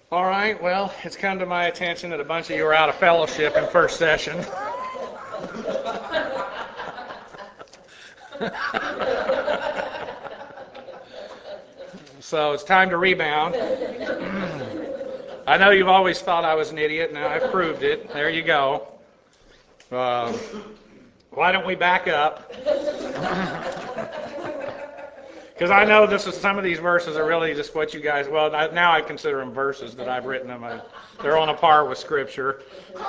All right, well, it's come to my attention that a bunch of you are out of fellowship in first session. So it's time to rebound. I know you've always thought I was an idiot. Now I've proved it. There you go. Why don't we back up? Because I know some of these verses are really just what you guys, well, now I consider them verses that I've written them. They're on a par with Scripture.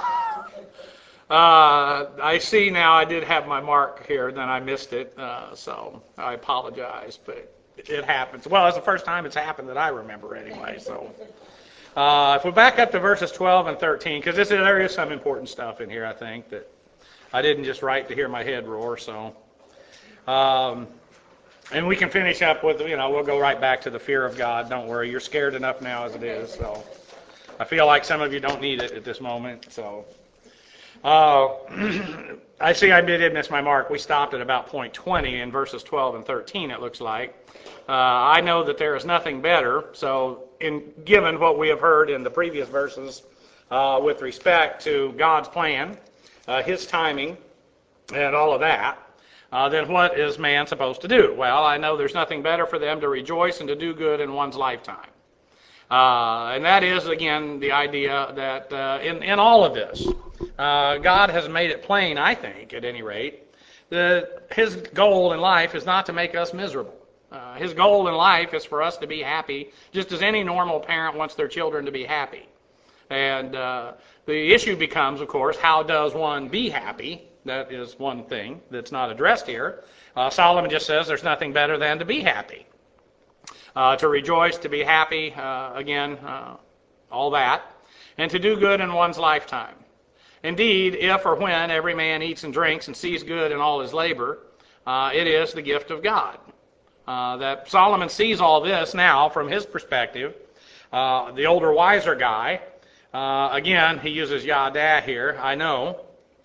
I see now I did have my mark here, then I missed it, so I apologize, but it happens. Well, it's the first time it's happened that I remember anyway, so. If we back up to verses 12 and 13, because there is some important stuff in here, I think, that I didn't just write to hear my head roar, so. And we can finish up with, we'll go right back to the fear of God. Don't worry, you're scared enough now as it is, so. I feel like some of you don't need it at this moment, so. I see I did miss my mark. We stopped at about point 20 in verses 12 and 13, it looks like. I know that there is nothing better, so given what we have heard in the previous verses with respect to God's plan, His timing, and all of that, then what is man supposed to do? Well, I know there's nothing better for them to rejoice and to do good in one's lifetime. And that is, again, the idea that in all of this, God has made it plain, I think, at any rate, that His goal in life is not to make us miserable. His goal in life is for us to be happy, just as any normal parent wants their children to be happy. And the issue becomes, of course, how does one be happy? That is one thing that's not addressed here. Solomon just says there's nothing better than to be happy. To rejoice, to be happy, again, all that, and to do good in one's lifetime. Indeed, if or when every man eats and drinks and sees good in all his labor, it is the gift of God. That Solomon sees all this now from his perspective. The older, wiser guy, again, he uses yada here, I know,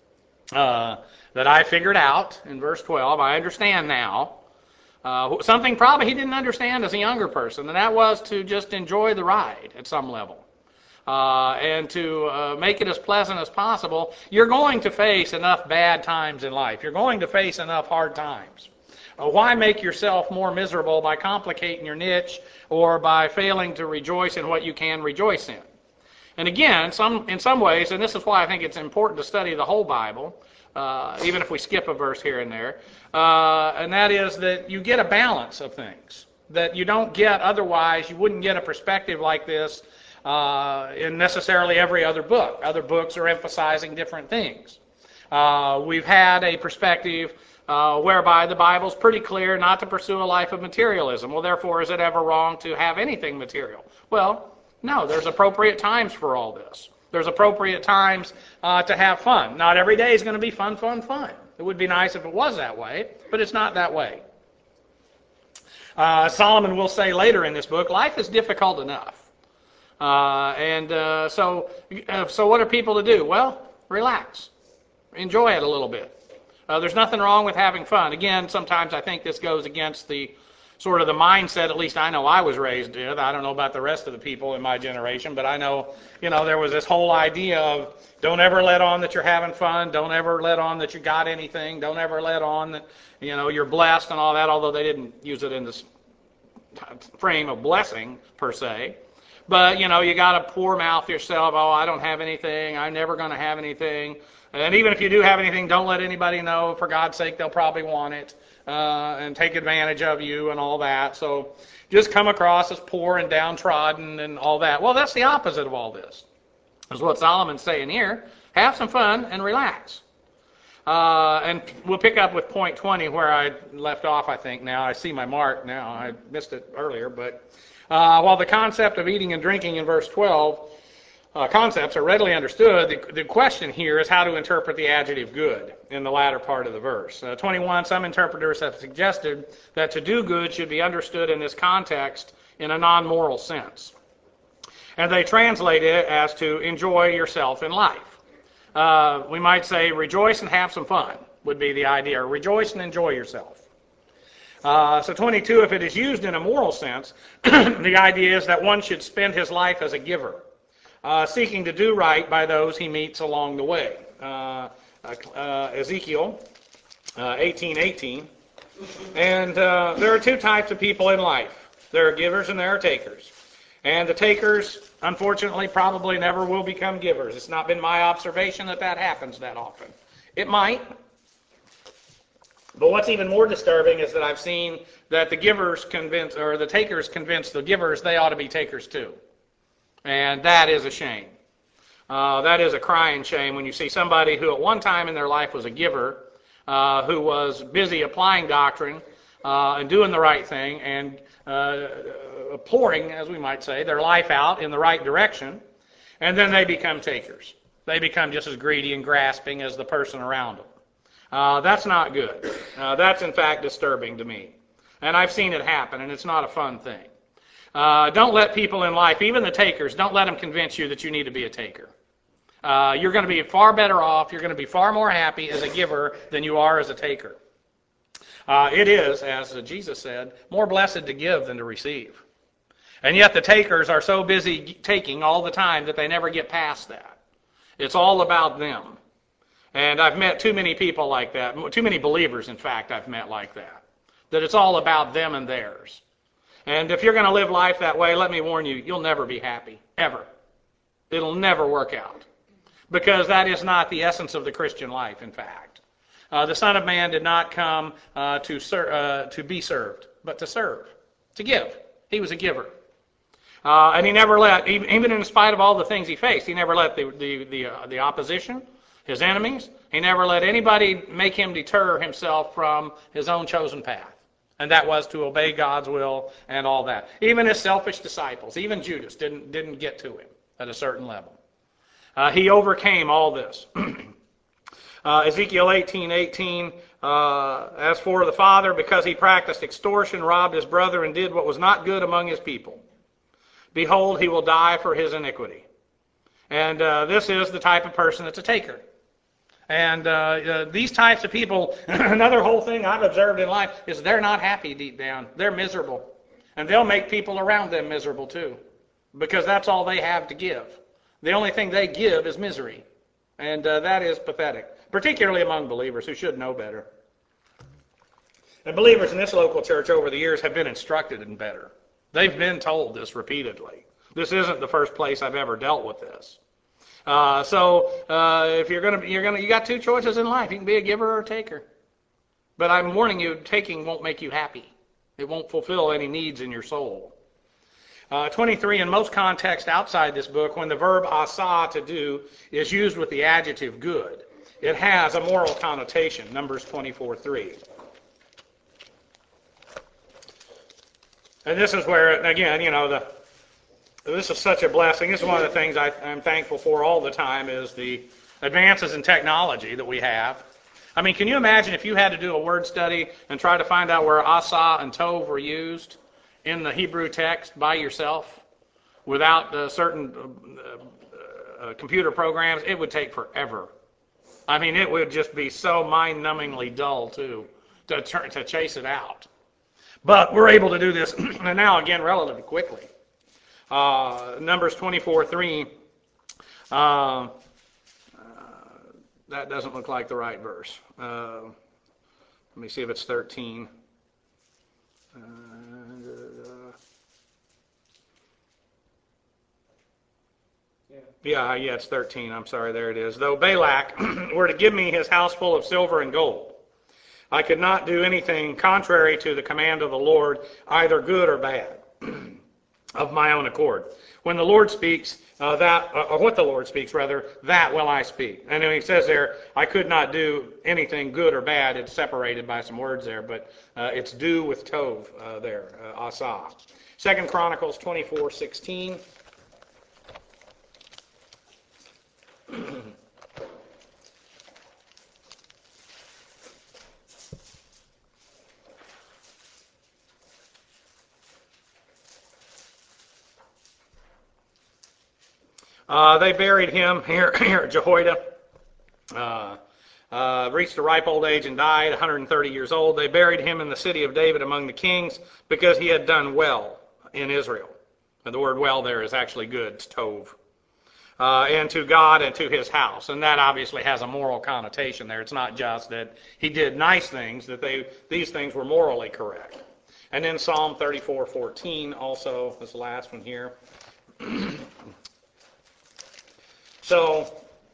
that I figured out in verse 12, I understand now. Something probably he didn't understand as a younger person, and that was to just enjoy the ride at some level. And to make it as pleasant as possible. You're going to face enough bad times in life. You're going to face enough hard times. Why make yourself more miserable by complicating your niche or by failing to rejoice in what you can rejoice in? And again, in some ways, and this is why I think it's important to study the whole Bible, even if we skip a verse here and there, and that is that you get a balance of things that you don't get otherwise. You wouldn't get a perspective like this in necessarily every other book. Other books are emphasizing different things. We've had a perspective whereby the Bible's pretty clear not to pursue a life of materialism. Well, therefore, is it ever wrong to have anything material? Well, no, there's appropriate times for all this. There's appropriate times to have fun. Not every day is going to be fun, fun, fun. It would be nice if it was that way, but it's not that way. Solomon will say later in this book, life is difficult enough. So what are people to do? Well, relax. Enjoy it a little bit. There's nothing wrong with having fun. Again, sometimes I think this goes against the sort of the mindset, at least I know I was raised with. I don't know about the rest of the people in my generation, but I know, there was this whole idea of don't ever let on that you're having fun. Don't ever let on that you got anything. Don't ever let on that, you're blessed and all that, although they didn't use it in this frame of blessing per se. But, you got to poor mouth yourself, oh, I don't have anything, I'm never going to have anything. And even if you do have anything, don't let anybody know. For God's sake, they'll probably want it and take advantage of you and all that. So just come across as poor and downtrodden and all that. Well, that's the opposite of all this. That's what Solomon's saying here. Have some fun and relax. And we'll pick up with point 20 where I left off, I think, now. I see my mark now. I missed it earlier. But while the concept of eating and drinking in verse 12 concepts are readily understood, the question here is how to interpret the adjective good in the latter part of the verse. 21, some interpreters have suggested that to do good should be understood in this context in a non-moral sense. And they translate it as to enjoy yourself in life. We might say rejoice and have some fun would be the idea. Rejoice and enjoy yourself. So 22, if it is used in a moral sense, the idea is that one should spend his life as a giver, seeking to do right by those he meets along the way. Ezekiel 18:18. And there are two types of people in life. There are givers and there are takers. And the takers, unfortunately, probably never will become givers. It's not been my observation that that happens that often. It might. But what's even more disturbing is that I've seen that the givers convince, or the takers convince the givers they ought to be takers too. And that is a shame. That is a crying shame when you see somebody who at one time in their life was a giver, who was busy applying doctrine and doing the right thing and pouring, as we might say, their life out in the right direction, and then they become takers. They become just as greedy and grasping as the person around them. That's not good. That's, in fact, disturbing to me. And I've seen it happen, and it's not a fun thing. Don't let people in life, even the takers, don't let them convince you that you need to be a taker. You're going to be far better off, you're going to be far more happy as a giver than you are as a taker. It is, as Jesus said, more blessed to give than to receive. And yet the takers are so busy taking all the time that they never get past that. It's all about them. And I've met too many people like that, too many believers, in fact, I've met like that it's all about them and theirs. And if you're going to live life that way, let me warn you, you'll never be happy, ever. It'll never work out. Because that is not the essence of the Christian life, in fact. The Son of Man did not come to be served, but to serve, to give. He was a giver. And he never let, even in spite of all the things he faced, he never let the opposition, his enemies, he never let anybody make him deter himself from his own chosen path. And that was to obey God's will and all that. Even his selfish disciples, even Judas, didn't get to him at a certain level. He overcame all this. Ezekiel 18:18, as for the father, because he practiced extortion, robbed his brother, and did what was not good among his people, behold, he will die for his iniquity. And this is the type of person that's a taker. And these types of people, another whole thing I've observed in life is they're not happy deep down. They're miserable. And they'll make people around them miserable too, because that's all they have to give. The only thing they give is misery. And that is pathetic, particularly among believers who should know better. And believers in this local church over the years have been instructed in better. They've been told this repeatedly. This isn't the first place I've ever dealt with this. So if you got two choices in life. You can be a giver or a taker. But I'm warning you, taking won't make you happy. It won't fulfill any needs in your soul. 23, in most contexts outside this book, when the verb asa, to do, is used with the adjective good, it has a moral connotation, Numbers 24:3. And this is where, again, this is such a blessing. This is one of the things I'm thankful for all the time is the advances in technology that we have. I mean, can you imagine if you had to do a word study and try to find out where asa and tov were used in the Hebrew text by yourself without certain computer programs? It would take forever. I mean, it would just be so mind-numbingly dull, too, to chase it out. But we're able to do this, and now, again, relatively quickly. Numbers 24:3, that doesn't look like the right verse. Let me see if it's 13. Yeah, it's 13. I'm sorry, there it is. Though Balak were to give me his house full of silver and gold, I could not do anything contrary to the command of the Lord, either good or bad, of my own accord. When the Lord speaks, what the Lord speaks, rather, that will I speak. And he says there, I could not do anything good or bad. It's separated by some words there, but it's do with tov there, asa. 2 Chronicles 24:16. They buried him here at Jehoiada. reached a ripe old age and died, 130 years old. They buried him in the city of David among the kings because he had done well in Israel. And the word well there is actually good, it's tov. And to God and to his house. And that obviously has a moral connotation there. It's not just that he did nice things, that these things were morally correct. And then Psalm 34:14 also is the last one here. So,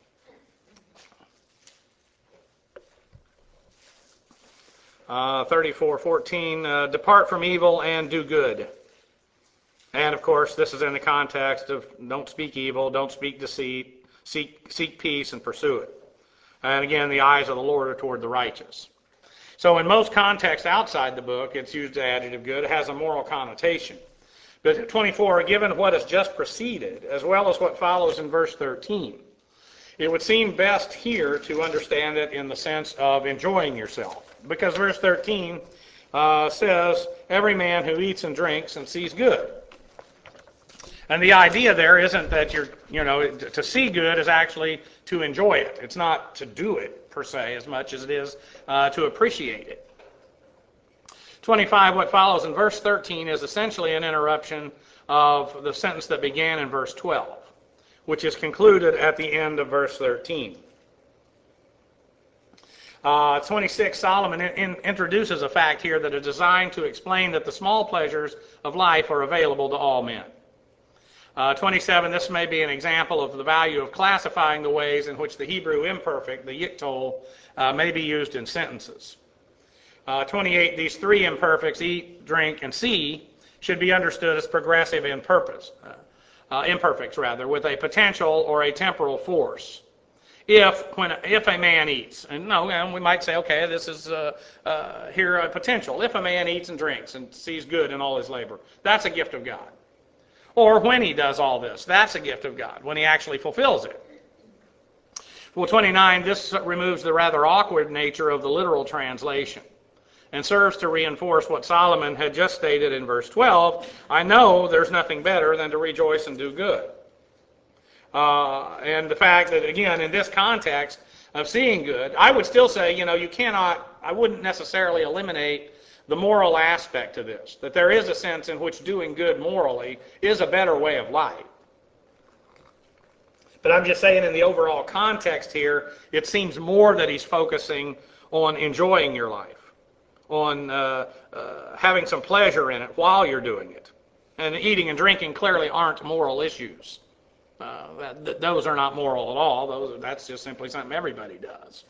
uh, 34:14, depart from evil and do good. And of course, this is in the context of don't speak evil, don't speak deceit, seek peace and pursue it. And again, the eyes of the Lord are toward the righteous. So in most contexts outside the book, it's used the adjective good. It has a moral connotation. But 24, given what has just preceded, as well as what follows in verse 13, it would seem best here to understand it in the sense of enjoying yourself. Because verse 13 says, every man who eats and drinks and sees good. And the idea there isn't that to see good is actually to enjoy it. It's not to do it, per se, as much as it is to appreciate it. 25, what follows in verse 13 is essentially an interruption of the sentence that began in verse 12, which is concluded at the end of verse 13. 26, Solomon introduces a fact here that is designed to explain that the small pleasures of life are available to all men. 27, this may be an example of the value of classifying the ways in which the Hebrew imperfect, the yiktol, may be used in sentences. 28, these three imperfects, eat, drink, and see, should be understood as progressive in purpose, imperfects rather, with a potential or a temporal force. If a man eats, and we might say, okay, this is here a potential. If a man eats and drinks and sees good in all his labor, that's a gift of God. Or when he does all this, that's a gift of God, when he actually fulfills it. Well, 29, this removes the rather awkward nature of the literal translation and serves to reinforce what Solomon had just stated in verse 12. I know there's nothing better than to rejoice and do good. And the fact that, again, in this context of seeing good, I would still say, I wouldn't necessarily eliminate the moral aspect to this, that there is a sense in which doing good morally is a better way of life. But I'm just saying in the overall context here, it seems more that he's focusing on enjoying your life, on having some pleasure in it while you're doing it. And eating and drinking clearly aren't moral issues. Those are not moral at all. That's just simply something everybody does.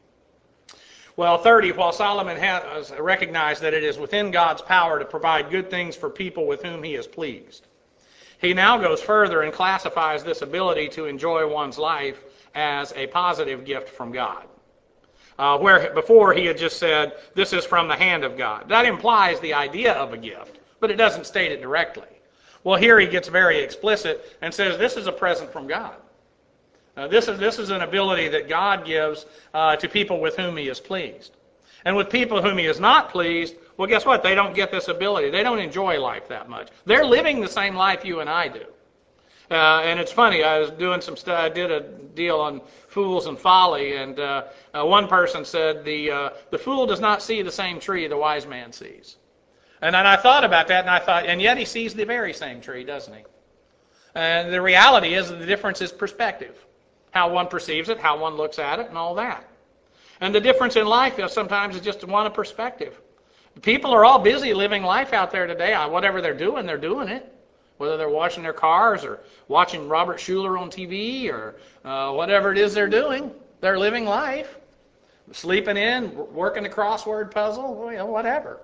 Well, 30, while Solomon has recognized that it is within God's power to provide good things for people with whom he is pleased, he now goes further and classifies this ability to enjoy one's life as a positive gift from God. Where before he had just said, this is from the hand of God. That implies the idea of a gift, but it doesn't state it directly. Well, here he gets very explicit and says, this is a present from God. This is an ability that God gives to people with whom he is pleased. And with people whom he is not pleased, well, guess what? They don't get this ability. They don't enjoy life that much. They're living the same life you and I do. And it's funny, I was doing some stuff, I did a deal on fools and folly, and one person said, the fool does not see the same tree the wise man sees. And then I thought about that, and yet he sees the very same tree, doesn't he? And the reality is that the difference is perspective. How one perceives it, how one looks at it, and all that. And the difference in life sometimes is just one of perspective. People are all busy living life out there today. Whatever they're doing it. Whether they're washing their cars or watching Robert Schuller on TV or whatever it is they're doing, they're living life. Sleeping in, working a crossword puzzle, whatever.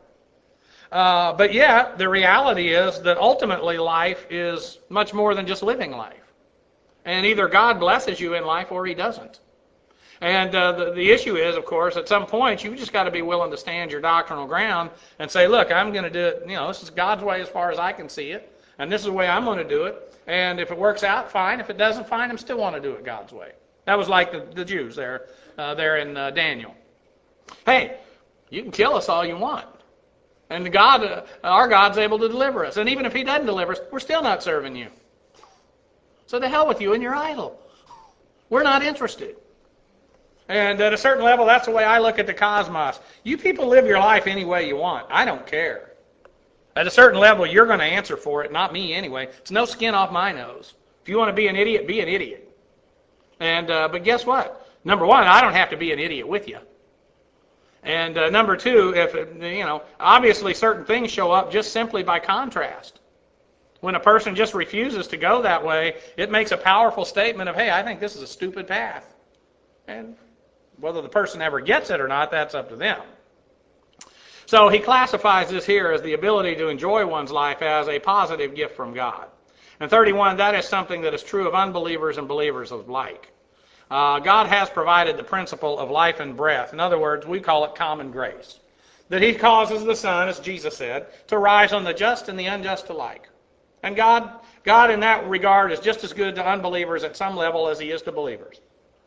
But yeah, the reality is that ultimately life is much more than just living life. And either God blesses you in life or he doesn't. And the issue is, of course, at some point you've just got to be willing to stand your doctrinal ground and say, look, I'm going to do it, this is God's way as far as I can see it, and this is the way I'm going to do it. And if it works out, fine. If it doesn't, fine. I'm still want to do it God's way. That was like the Jews there in Daniel. Hey, you can kill us all you want. And God, our God's able to deliver us. And even if he doesn't deliver us, we're still not serving you. So the hell with you and your idol. We're not interested. And at a certain level, that's the way I look at the cosmos. You people live your life any way you want. I don't care. At a certain level, you're going to answer for it, not me anyway. It's no skin off my nose. If you want to be an idiot, be an idiot. And but guess what? Number one, I don't have to be an idiot with you. And number two, if obviously certain things show up just simply by contrast. When a person just refuses to go that way, it makes a powerful statement of, hey, I think this is a stupid path. And whether the person ever gets it or not, that's up to them. So he classifies this here as the ability to enjoy one's life as a positive gift from God. And 31, that is something that is true of unbelievers and believers alike. God has provided the principle of life and breath. In other words, we call it common grace. That he causes the sun, as Jesus said, to rise on the just and the unjust alike. And God in that regard is just as good to unbelievers at some level as he is to believers.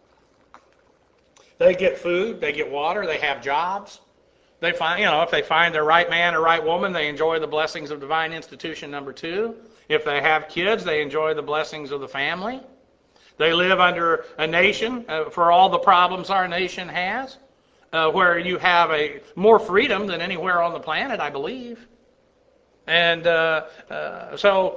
They get food, they get water, they have jobs. They find, if they find their right man or right woman, they enjoy the blessings of divine institution number 2. If they have kids, they enjoy the blessings of the family. They live under a nation for all the problems our nation has, where you have more freedom than anywhere on the planet, I believe. And so,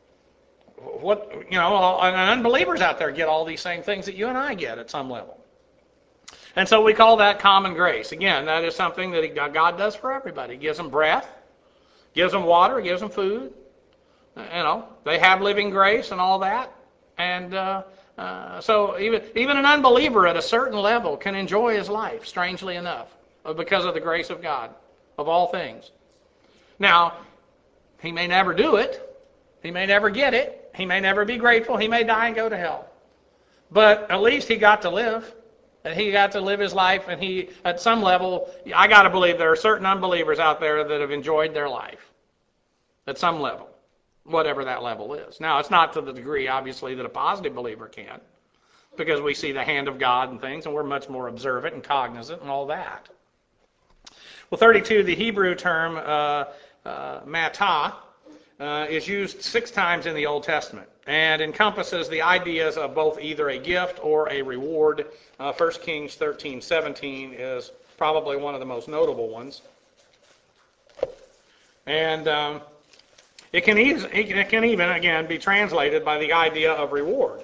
unbelievers out there get all these same things that you and I get at some level. And so we call that common grace. Again, that is something that God does for everybody. He gives them breath, gives them water, gives them food. They have living grace and all that. And so even an unbeliever at a certain level can enjoy his life, strangely enough, because of the grace of God, of all things. Now, he may never do it. He may never get it. He may never be grateful. He may die and go to hell. But at least he got to live. And he got to live his life, and he, at some level, I got to believe there are certain unbelievers out there that have enjoyed their life at some level, whatever that level is. Now, it's not to the degree, obviously, that a positive believer can, because we see the hand of God and things, and we're much more observant and cognizant and all that. Well, 32, the Hebrew term matah is used 6 times in the Old Testament and encompasses the ideas of both either a gift or a reward. 1 Kings 13:17 is probably one of the most notable ones. And it can even, again, be translated by the idea of reward.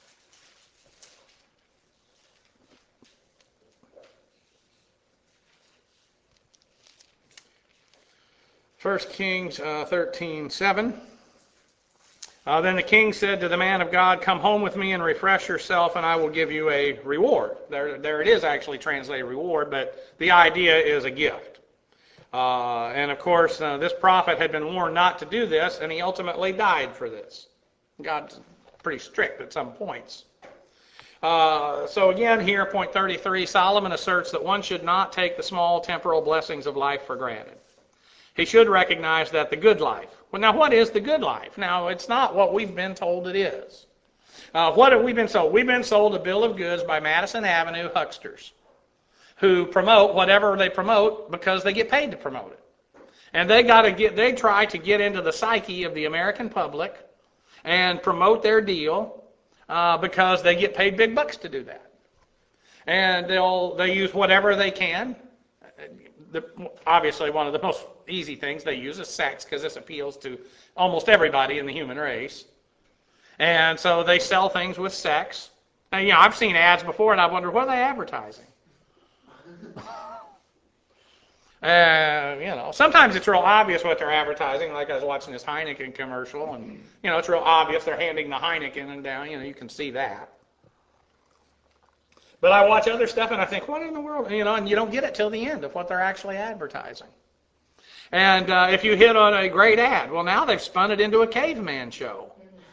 First Kings 13:7. Then the king said to the man of God, "Come home with me and refresh yourself, and I will give you a reward." There it is actually translated reward, but the idea is a gift. And of course, this prophet had been warned not to do this, and he ultimately died for this. God's pretty strict at some points. So again here, point 33, Solomon asserts that one should not take the small temporal blessings of life for granted. He should recognize that the good life. Well, now what is the good life? Now, it's not what we've been told it is. What have we been sold? We've been sold a bill of goods by Madison Avenue hucksters who promote whatever they promote because they get paid to promote it. And they try to get into the psyche of the American public and promote their deal because they get paid big bucks to do that. And they use whatever they can. Obviously, one of the most easy things they use is sex, because this appeals to almost everybody in the human race. And so they sell things with sex. And, I've seen ads before, and I wondered, what are they advertising? Sometimes it's real obvious what they're advertising. Like I was watching this Heineken commercial, and, it's real obvious they're handing the Heineken and down. You can see that. But I watch other stuff and I think, what in the world? And you don't get it till the end of what they're actually advertising. And if you hit on a great ad, well, now they've spun it into a caveman show.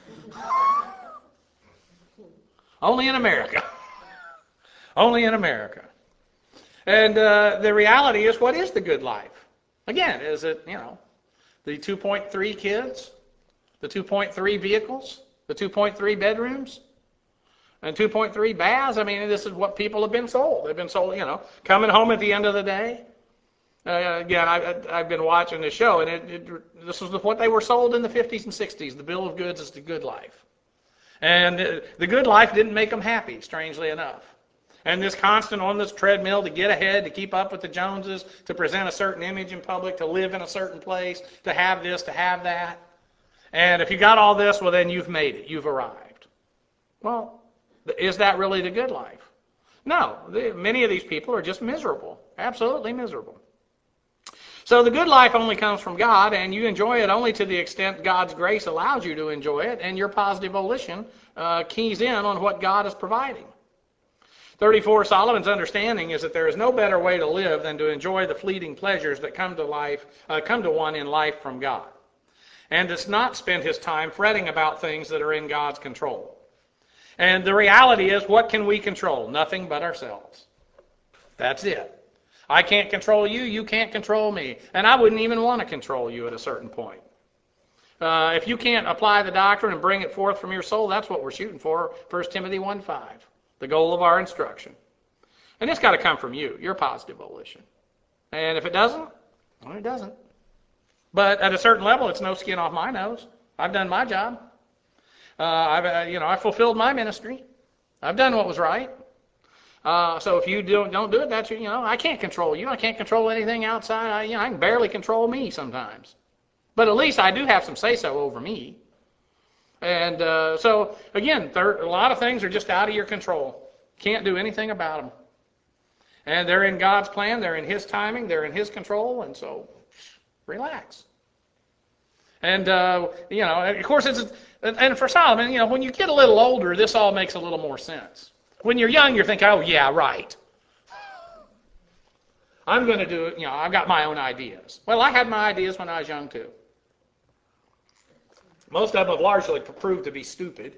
Only in America. Only in America. And the reality is, what is the good life? Again, is it, the 2.3 kids, the 2.3 vehicles, the 2.3 bedrooms? And 2.3 baths, this is what people have been sold. They've been sold, coming home at the end of the day. Again, I've been watching this show, and this is what they were sold in the 50s and 60s. The bill of goods is the good life. And the good life didn't make them happy, strangely enough. And this constant on this treadmill to get ahead, to keep up with the Joneses, to present a certain image in public, to live in a certain place, to have this, to have that. And if you got all this, well, then you've made it. You've arrived. Well, is that really the good life? No. Many of these people are just miserable. Absolutely miserable. So the good life only comes from God, and you enjoy it only to the extent God's grace allows you to enjoy it, and your positive volition keys in on what God is providing. 34, Solomon's understanding is that there is no better way to live than to enjoy the fleeting pleasures that come to one in life from God, and does not spend his time fretting about things that are in God's control. And the reality is, what can we control? Nothing but ourselves. That's it. I can't control you, you can't control me. And I wouldn't even want to control you at a certain point. If you can't apply the doctrine and bring it forth from your soul, that's what we're shooting for, 1 Timothy 1:5, the goal of our instruction. And it's got to come from you, your positive volition. And if it doesn't, well, it doesn't. But at a certain level, it's no skin off my nose. I've done my job. I've fulfilled my ministry. I've done what was right. So if you don't do it, that's I can't control you. I can't control anything outside. I can barely control me sometimes, but at least I do have some say-so over me. And so again, a lot of things are just out of your control. Can't do anything about them. And they're in God's plan. They're in His timing. They're in His control. And so, relax. And of course, and for Solomon, when you get a little older, this all makes a little more sense. When you're young, you're thinking, oh, yeah, right. I'm going to do it. I've got my own ideas. Well, I had my ideas when I was young, too. Most of them have largely proved to be stupid.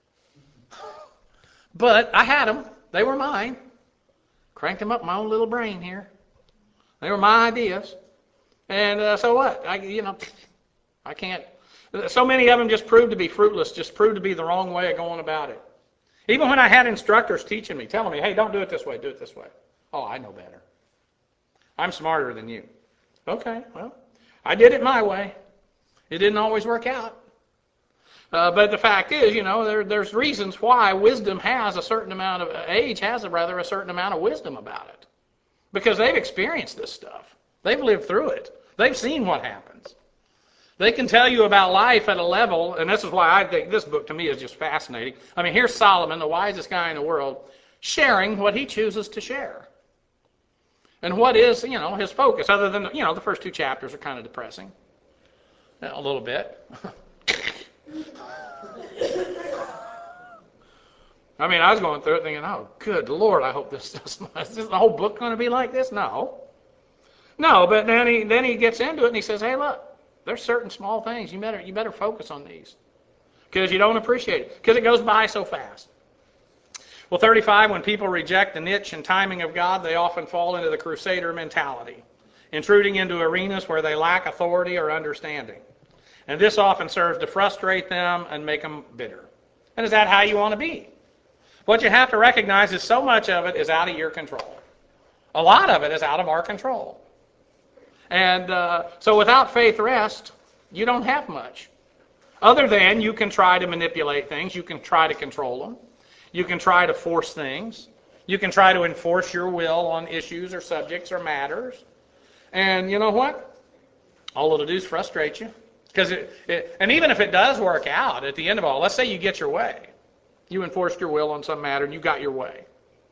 But I had them. They were mine. Cranked them up my own little brain here. They were my ideas. And so what? I can't. So many of them just proved to be fruitless, just proved to be the wrong way of going about it. Even when I had instructors teaching me, telling me, hey, don't do it this way, do it this way. Oh, I know better. I'm smarter than you. Okay, well, I did it my way. It didn't always work out. But the fact is, there's reasons why wisdom has a certain amount of, age has a certain amount of wisdom about it. Because they've experienced this stuff. They've lived through it. They've seen what happens. They can tell you about life at a level, and this is why I think this book to me is just fascinating. I mean, here's Solomon, the wisest guy in the world, sharing what he chooses to share. And what is, his focus, other than, the first 2 chapters are kind of depressing. A little bit. I mean, I was going through it thinking, oh, good Lord, I hope is the whole book going to be like this? No, but then he gets into it and he says, hey, look, there's certain small things. You better focus on these because you don't appreciate it because it goes by so fast. Well, 35, when people reject the niche and timing of God, they often fall into the crusader mentality, intruding into arenas where they lack authority or understanding. And this often serves to frustrate them and make them bitter. And is that how you want to be? What you have to recognize is so much of it is out of your control. A lot of it is out of our control. And so without faith rest, you don't have much. Other than you can try to manipulate things. You can try to control them. You can try to force things. You can try to enforce your will on issues or subjects or matters. And you know what? All it'll do is frustrate you. And even if it does work out at the end of all, let's say you get your way. You enforced your will on some matter and you got your way.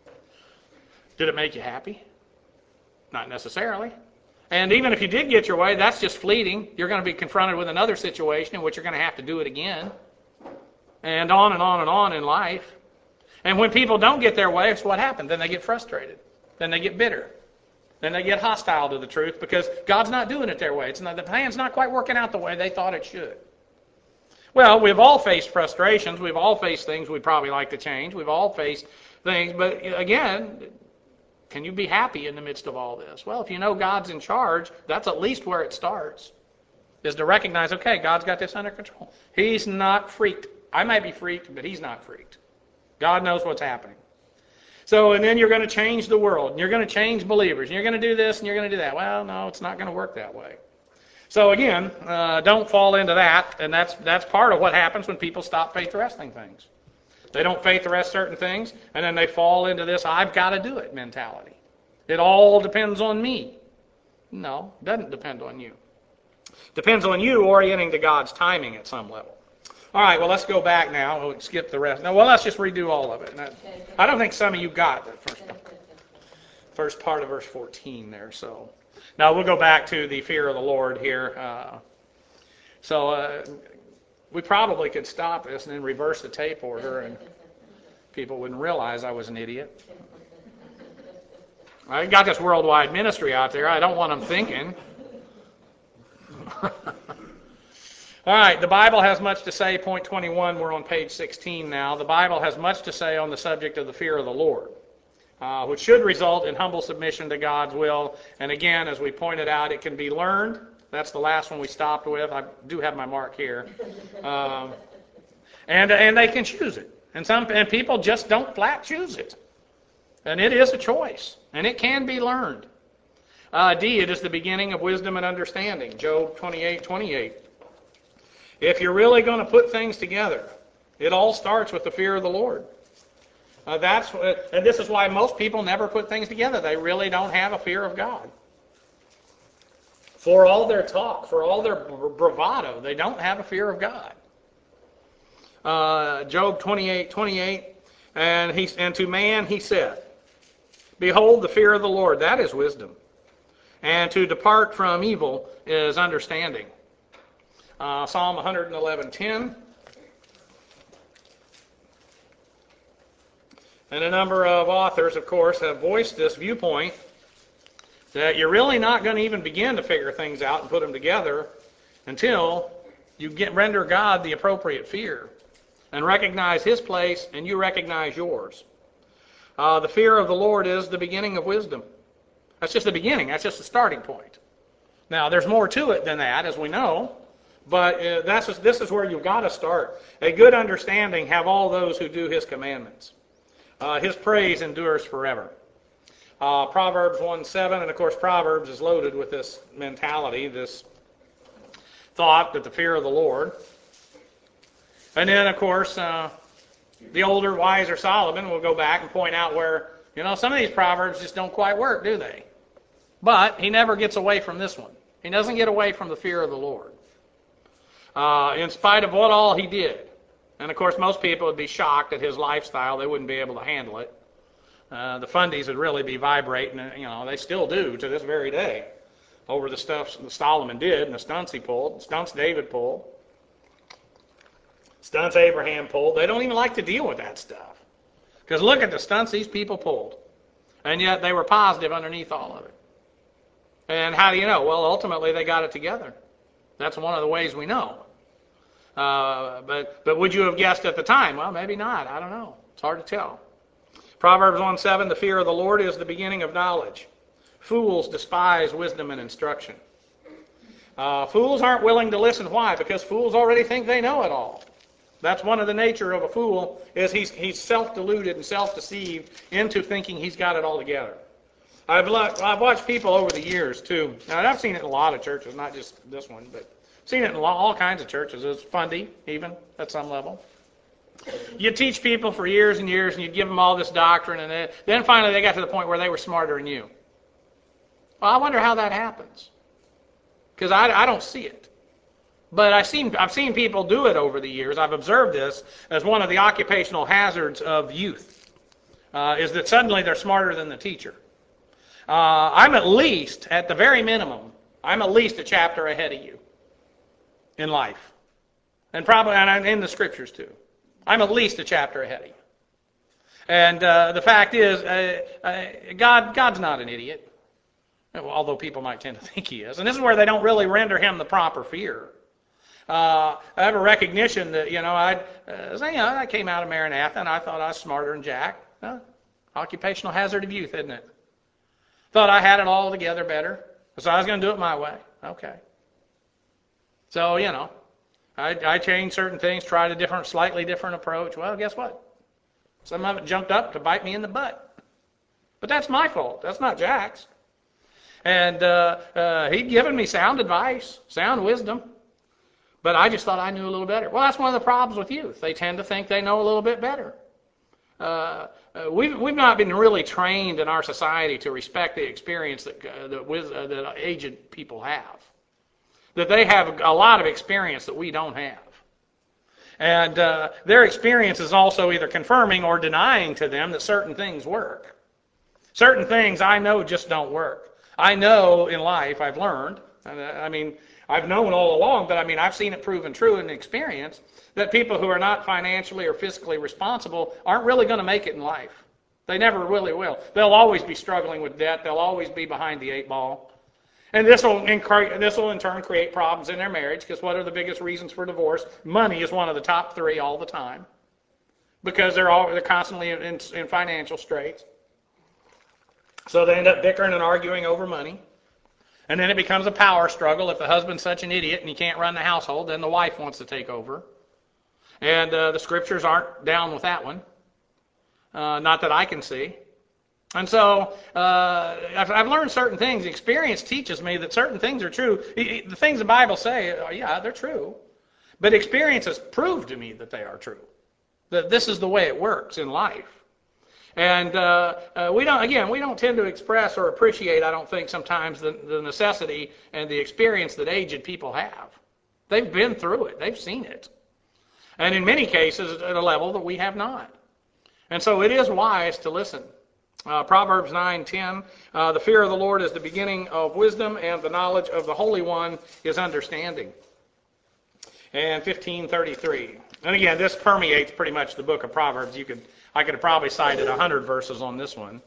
Did it make you happy? Not necessarily. And even if you did get your way, that's just fleeting. You're going to be confronted with another situation in which you're going to have to do it again. And on and on and on in life. And when people don't get their way, it's what happens. Then they get frustrated. Then they get bitter. Then they get hostile to the truth because God's not doing it their way. The plan's not quite working out the way they thought it should. Well, we've all faced frustrations. We've all faced things we'd probably like to change. We've all faced things. But again, can you be happy in the midst of all this? Well, if you know God's in charge, that's at least where it starts, is to recognize, okay, God's got this under control. He's not freaked. I might be freaked, but He's not freaked. God knows what's happening. So, and then you're going to change the world, and you're going to change believers, and you're going to do this, and you're going to do that. Well, no, it's not going to work that way. So again, don't fall into that, and that's part of what happens when people stop faith wrestling things. They don't faith arrest certain things, and then they fall into this I've got to do it mentality. It all depends on me. No, it doesn't depend on you. It depends on you orienting to God's timing at some level. All right, well, let's go back now. We'll skip the rest. No, well, let's just redo all of it. I don't think some of you got that first part of verse 14 there. So now we'll go back to the fear of the Lord here. We probably could stop this and then reverse the tape order, and people wouldn't realize I was an idiot. I got this worldwide ministry out there. I don't want them thinking. All right, the Bible has much to say. Point 21, we're on page 16 now. The Bible has much to say on the subject of the fear of the Lord, which should result in humble submission to God's will. And again, as we pointed out, it can be learned. That's the last one we stopped with. I do have my mark here. And they can choose it. And people just don't flat choose it. And it is a choice. And it can be learned. D, it is the beginning of wisdom and understanding. Job 28:28. If you're really going to put things together, it all starts with the fear of the Lord. And this is why most people never put things together. They really don't have a fear of God. For all their talk, for all their bravado, they don't have a fear of God. Job 28:28, and to man he said, behold, the fear of the Lord, that is wisdom. And to depart from evil is understanding. Psalm 111:10. And a number of authors, of course, have voiced this viewpoint that you're really not going to even begin to figure things out and put them together until you render God the appropriate fear and recognize His place and you recognize yours. The fear of the Lord is the beginning of wisdom. That's just the beginning. That's just the starting point. Now, there's more to it than that, as we know, but this is where you've got to start. A good understanding have all those who do His commandments. His praise endures forever. Proverbs 1:7, and of course Proverbs is loaded with this mentality, this thought that the fear of the Lord. And then, of course, the older, wiser Solomon will go back and point out where, some of these Proverbs just don't quite work, do they? But he never gets away from this one. He doesn't get away from the fear of the Lord. In spite of what all he did. And of course, most people would be shocked at his lifestyle. They wouldn't be able to handle it. The fundies would really be vibrating. They still do to this very day over the stuff that Solomon did and the stunts he pulled, the stunts David pulled, stunts Abraham pulled. They don't even like to deal with that stuff. Because look at the stunts these people pulled. And yet they were positive underneath all of it. And how do you know? Well, ultimately they got it together. That's one of the ways we know. But would you have guessed at the time? Well, maybe not. I don't know. It's hard to tell. Proverbs 1:7, the fear of the Lord is the beginning of knowledge. Fools despise wisdom and instruction. Fools aren't willing to listen. Why? Because fools already think they know it all. That's one of the nature of a fool, is he's self-deluded and self-deceived into thinking he's got it all together. I've watched people over the years, too. Now, I've seen it in a lot of churches, not just this one, but I've seen it in all kinds of churches. It's fundy, even, at some level. You teach people for years and years, and you give them all this doctrine, and then finally they got to the point where they were smarter than you. Well, I wonder how that happens. Because I don't see it. But I've seen people do it over the years. I've observed this as one of the occupational hazards of youth, is that suddenly they're smarter than the teacher. I'm at least, at the very minimum, I'm at least a chapter ahead of you in life. And probably and in the scriptures too. I'm at least a chapter ahead of you. And the fact is, God's not an idiot, although people might tend to think he is. And this is where they don't really render him the proper fear. I have a recognition that, I came out of Maranatha and I thought I was smarter than Jack. Occupational hazard of youth, isn't it? Thought I had it all together better, so I was going to do it my way. Okay. So, I changed certain things, tried a slightly different approach. Well, guess what? Some of it jumped up to bite me in the butt. But that's my fault. That's not Jack's. And he'd given me sound advice, sound wisdom. But I just thought I knew a little better. Well, that's one of the problems with youth. They tend to think they know a little bit better. we've not been really trained in our society to respect the experience that aged people have. That they have a lot of experience that we don't have. And their experience is also either confirming or denying to them that certain things work. Certain things I know just don't work. I know in life, I've learned, I've known all along, but I've seen it proven true in experience, that people who are not financially or fiscally responsible aren't really going to make it in life. They never really will. They'll always be struggling with debt. They'll always be behind the 8 ball. And this will in turn create problems in their marriage, because what are the biggest reasons for divorce? Money is one of the top 3 all the time, because they're constantly in financial straits. So they end up bickering and arguing over money. And then it becomes a power struggle. If the husband's such an idiot and he can't run the household, then the wife wants to take over. And the scriptures aren't down with that one. Not that I can see. And so I've learned certain things. Experience teaches me that certain things are true. The things the Bible say, yeah, they're true. But experience has proved to me that they are true. That this is the way it works in life. And we don't tend to express or appreciate, I don't think, sometimes the necessity and the experience that aged people have. They've been through it. They've seen it. And in many cases at a level that we have not. And so it is wise to listen. Proverbs 9:10, the fear of the Lord is the beginning of wisdom, and the knowledge of the Holy One is understanding. And 15:33. And again, this permeates pretty much the book of Proverbs. I could have probably cited 100 verses on this one.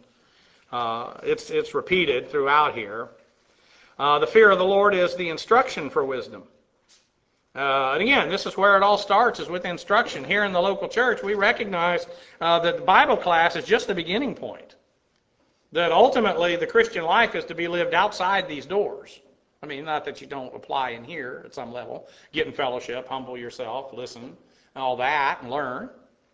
It's repeated throughout here. The fear of the Lord is the instruction for wisdom. And again, this is where it all starts, is with instruction. Here in the local church, we recognize that the Bible class is just the beginning point. That ultimately the Christian life is to be lived outside these doors. Not that you don't apply in here at some level. Get in fellowship, humble yourself, listen, all that, and learn.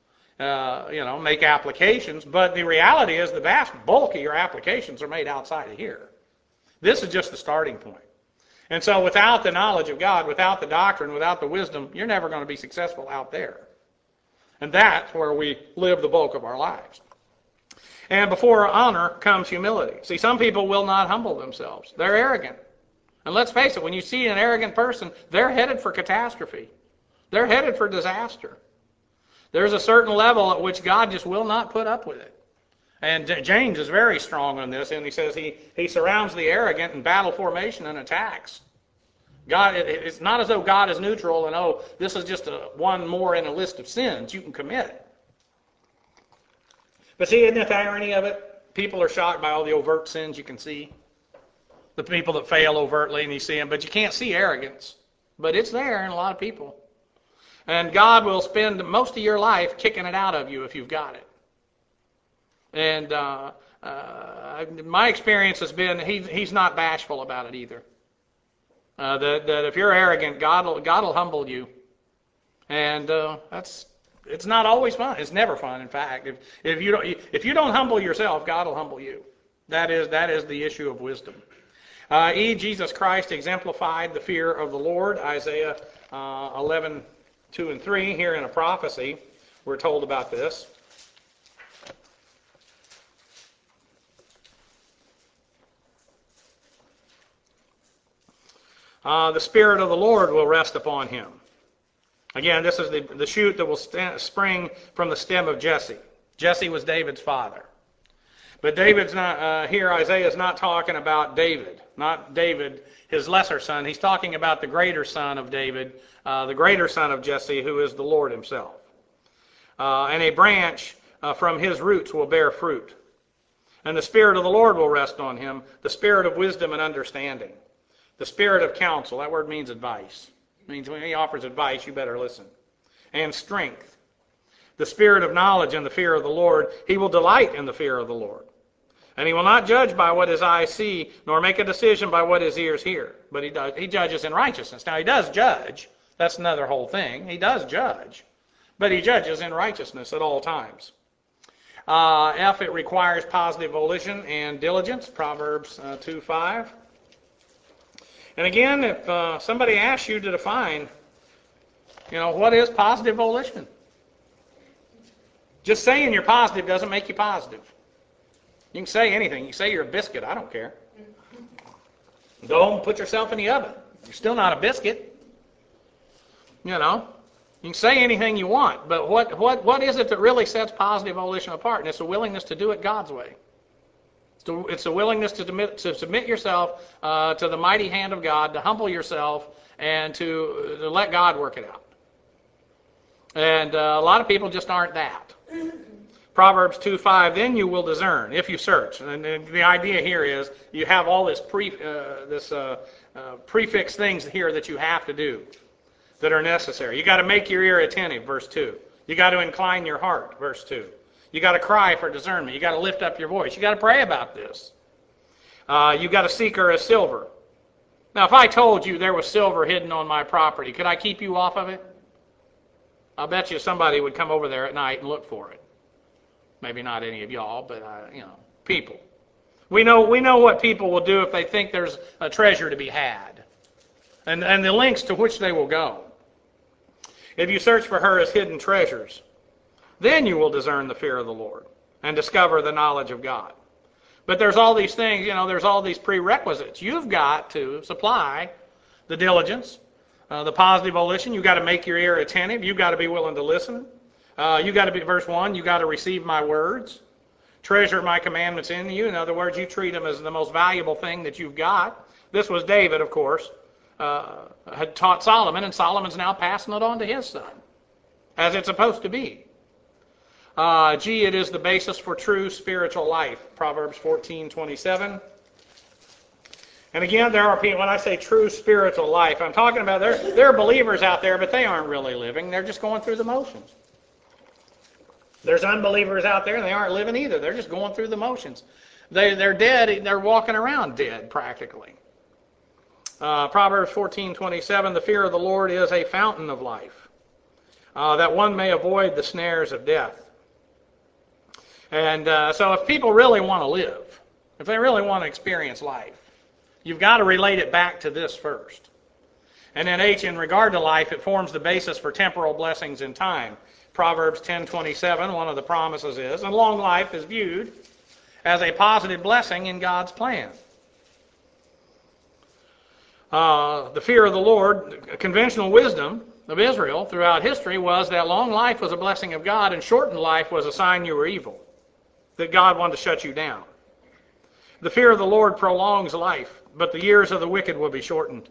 Make applications. But the reality is the vast bulk of your applications are made outside of here. This is just the starting point. And so without the knowledge of God, without the doctrine, without the wisdom, you're never going to be successful out there. And that's where we live the bulk of our lives. And before honor comes humility. See, some people will not humble themselves. They're arrogant. And let's face it, when you see an arrogant person, they're headed for catastrophe. They're headed for disaster. There's a certain level at which God just will not put up with it. And James is very strong on this, and he says he surrounds the arrogant in battle formation and attacks. It's not as though God is neutral and, this is just one more in a list of sins. You can commit it. But see, isn't that the irony of it? People are shocked by all the overt sins you can see. The people that fail overtly, and you see them. But you can't see arrogance. But it's there in a lot of people. And God will spend most of your life kicking it out of you if you've got it. And my experience has been he's not bashful about it either. That if you're arrogant, God will humble you. And it's not always fun. It's never fun, in fact. If you don't humble yourself, God will humble you. That is the issue of wisdom. Jesus Christ exemplified the fear of the Lord. Isaiah 11:2 and 3. Here in a prophecy, we're told about this. The Spirit of the Lord will rest upon him. Again, this is the shoot that will spring from the stem of Jesse. Jesse was David's father. But David's not, here Isaiah is not talking about David, not David, his lesser son. He's talking about the greater son of David, the greater son of Jesse, who is the Lord himself. And a branch from his roots will bear fruit. And the Spirit of the Lord will rest on him, the Spirit of wisdom and understanding. The Spirit of counsel, that word means advice. It means when he offers advice, you better listen. And strength. The Spirit of knowledge and the fear of the Lord. He will delight in the fear of the Lord. And he will not judge by what his eyes see, nor make a decision by what his ears hear. But he judges in righteousness. Now, he does judge. That's another whole thing. He does judge. But he judges in righteousness at all times. F, it requires positive volition and diligence. Proverbs 2:5. And again, if somebody asks you to define, what is positive volition? Just saying you're positive doesn't make you positive. You can say anything. You can say you're a biscuit. I don't care. Go home and put yourself in the oven. You're still not a biscuit. You know. You can say anything you want, but what is it that really sets positive volition apart? And it's a willingness to do it God's way. It's a willingness to submit yourself to the mighty hand of God, to humble yourself, and to let God work it out. And a lot of people just aren't that. Proverbs 2:5, then you will discern if you search. And the idea here is you have all this prefix things here that you have to do that are necessary. You got to make your ear attentive, verse 2. You got to incline your heart, verse 2. You got to cry for discernment. You got to lift up your voice. You got to pray about this. You got to seek her as silver. Now, if I told you there was silver hidden on my property, could I keep you off of it? I'll bet you somebody would come over there at night and look for it. Maybe not any of y'all, but people. We know what people will do if they think there's a treasure to be had, and the lengths to which they will go. If you search for her as hidden treasures, then you will discern the fear of the Lord and discover the knowledge of God. But there's all these things, there's all these prerequisites. You've got to supply the diligence, the positive volition. You've got to make your ear attentive. You've got to be willing to listen. You got to be, verse 1, you got to receive my words, treasure my commandments in you. In other words, you treat them as the most valuable thing that you've got. This was David, of course, had taught Solomon, and Solomon's now passing it on to his son, as it's supposed to be. It is the basis for true spiritual life, Proverbs 14:27. And again, there are people, when I say true spiritual life, I'm talking about there are believers out there, but they aren't really living. They're just going through the motions. There's unbelievers out there, and they aren't living either. They're just going through the motions. They're dead. They're walking around dead, practically. Proverbs 14:27, the fear of the Lord is a fountain of life, that one may avoid the snares of death. And so if people really want to live, if they really want to experience life, you've got to relate it back to this first. And then H, in regard to life, it forms the basis for temporal blessings in time. Proverbs 10:27, one of the promises is, and long life is viewed as a positive blessing in God's plan. The fear of the Lord, conventional wisdom of Israel throughout history was that long life was a blessing of God and shortened life was a sign you were evil, that God wanted to shut you down. The fear of the Lord prolongs life, but the years of the wicked will be shortened.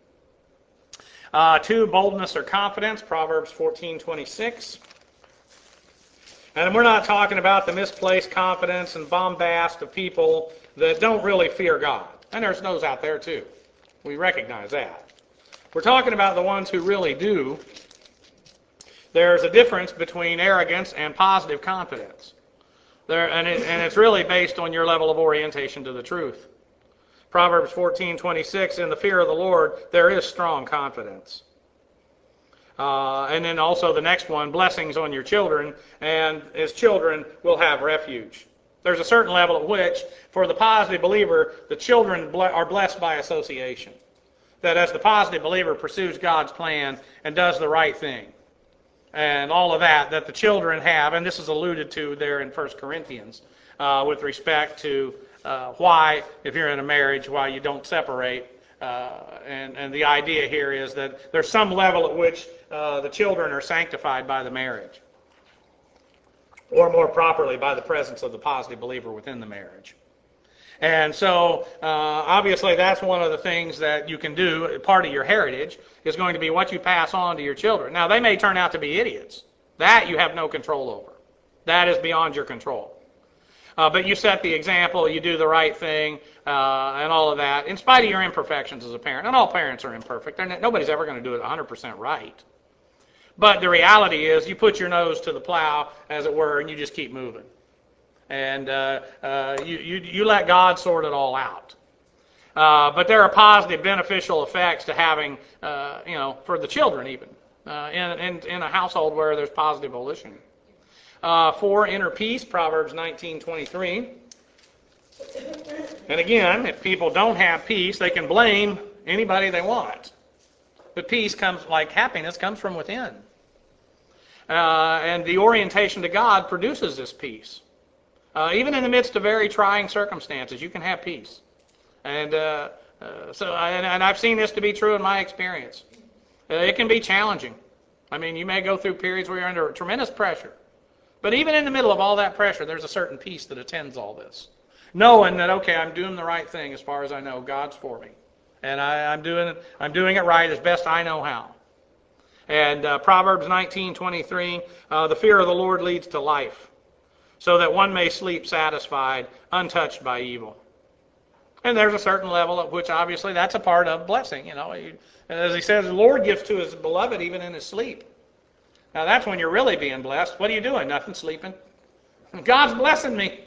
2, boldness or confidence, Proverbs 14:26. And we're not talking about the misplaced confidence and bombast of people that don't really fear God. And there's those out there too. We recognize that. We're talking about the ones who really do. There's a difference between arrogance and positive confidence. And it's really based on your level of orientation to the truth. Proverbs 14:26, in the fear of the Lord, there is strong confidence. And then also the next one, blessings on your children, and as children will have refuge. There's a certain level at which, for the positive believer, the children are blessed by association. That as the positive believer pursues God's plan and does the right thing, and all of that the children have, and this is alluded to there in 1 Corinthians, with respect to why, if you're in a marriage, why you don't separate. And the idea here is that there's some level at which the children are sanctified by the marriage, or more properly, by the presence of the positive believer within the marriage. And so, obviously, that's one of the things that you can do. Part of your heritage is going to be what you pass on to your children. Now, they may turn out to be idiots. That you have no control over. That is beyond your control. But you set the example, you do the right thing, and all of that, in spite of your imperfections as a parent. And all parents are imperfect. Nobody's ever going to do it 100% right. But the reality is you put your nose to the plow, as it were, and you just keep moving. And you let God sort it all out. But there are positive, beneficial effects to having, for the children even, in a household where there's positive volition. 4, inner peace, Proverbs 19:23. And again, if people don't have peace, they can blame anybody they want. But peace comes, like happiness, comes from within. And the orientation to God produces this peace. Even in the midst of very trying circumstances, you can have peace. And and I've seen this to be true in my experience. It can be challenging. I mean, you may go through periods where you're under tremendous pressure. But even in the middle of all that pressure, there's a certain peace that attends all this. Knowing that, okay, I'm doing the right thing as far as I know. God's for me. And I'm doing it right as best I know how. And Proverbs 19:23, the fear of the Lord leads to life, so that one may sleep satisfied, untouched by evil. And there's a certain level at which, obviously, that's a part of blessing. You know, as he says, the Lord gives to his beloved even in his sleep. Now, that's when you're really being blessed. What are you doing? Nothing, sleeping. God's blessing me.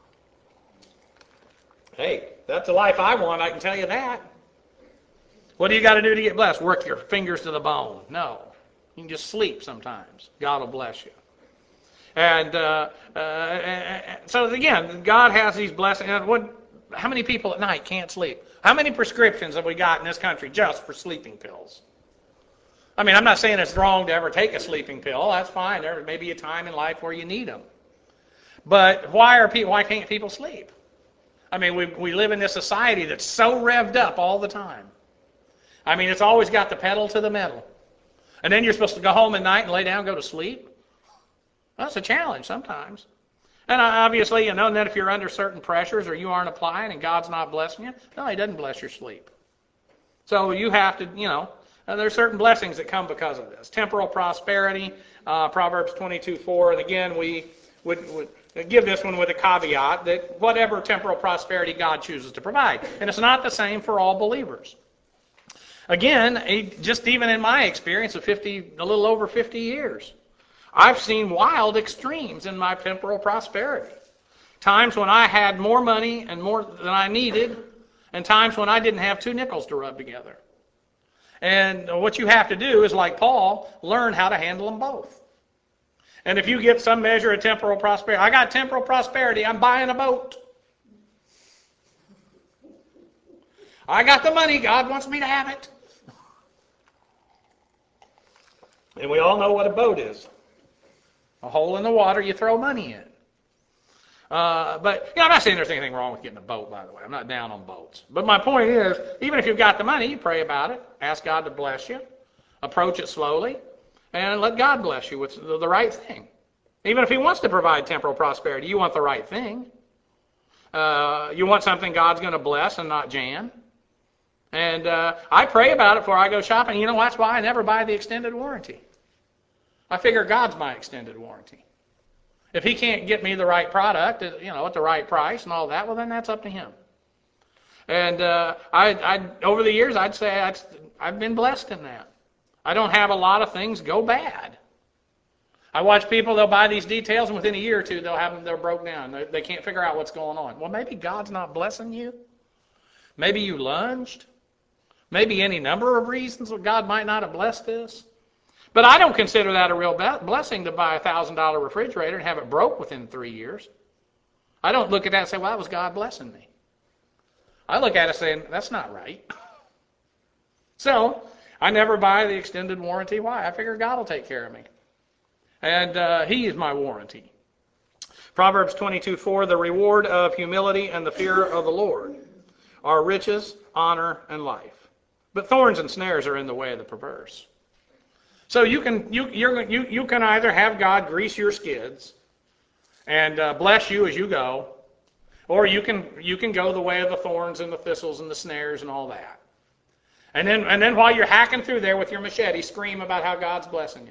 Hey, that's the life I want, I can tell you that. What do you got to do to get blessed? Work your fingers to the bone. No. You can just sleep sometimes. God will bless you. And so, again, God has these blessings. How many people at night can't sleep? How many prescriptions have we got in this country just for sleeping pills? I mean, I'm not saying it's wrong to ever take a sleeping pill. That's fine. There may be a time in life where you need them. But why can't people sleep? I mean, we live in this society that's so revved up all the time. I mean, it's always got the pedal to the metal. And then you're supposed to go home at night and lay down and go to sleep? That's a challenge sometimes. And obviously, and then if you're under certain pressures or you aren't applying and God's not blessing you, no, he doesn't bless your sleep. So you have to, there's certain blessings that come because of this. Temporal prosperity, Proverbs 22:4, and again, we would give this one with a caveat that whatever temporal prosperity God chooses to provide. And it's not the same for all believers. Again, just even in my experience of a little over 50 years, I've seen wild extremes in my temporal prosperity. Times when I had more money and more than I needed, and times when I didn't have two nickels to rub together. And what you have to do is, like Paul, learn how to handle them both. And if you get some measure of temporal prosperity, I got temporal prosperity, I'm buying a boat. I got the money, God wants me to have it. And we all know what a boat is. A hole in the water you throw money in. But I'm not saying there's anything wrong with getting a boat, by the way. I'm not down on boats. But my point is, even if you've got the money, you pray about it. Ask God to bless you. Approach it slowly. And let God bless you with the right thing. Even if he wants to provide temporal prosperity, you want the right thing. You want something God's going to bless and not jam. And I pray about it before I go shopping. You know, that's why I never buy the extended warranty. I figure God's my extended warranty. If he can't get me the right product, at the right price and all that, well, then that's up to him. And over the years, I'd say I've been blessed in that. I don't have a lot of things go bad. I watch people, they'll buy these details, and within a year or two, they're broke down. They can't figure out what's going on. Well, maybe God's not blessing you. Maybe you lunged. Maybe any number of reasons that God might not have blessed this. But I don't consider that a real blessing to buy a $1,000 refrigerator and have it broke within 3 years. I don't look at that and say, well, that was God blessing me. I look at it saying, that's not right. So I never buy the extended warranty. Why? I figure God will take care of me. And he is my warranty. Proverbs 22:4, the reward of humility and the fear of the Lord are riches, honor, and life. But thorns and snares are in the way of the perverse. So you can either have God grease your skids and bless you as you go, or you can go the way of the thorns and the thistles and the snares and all that. And then while you're hacking through there with your machete, scream about how God's blessing you.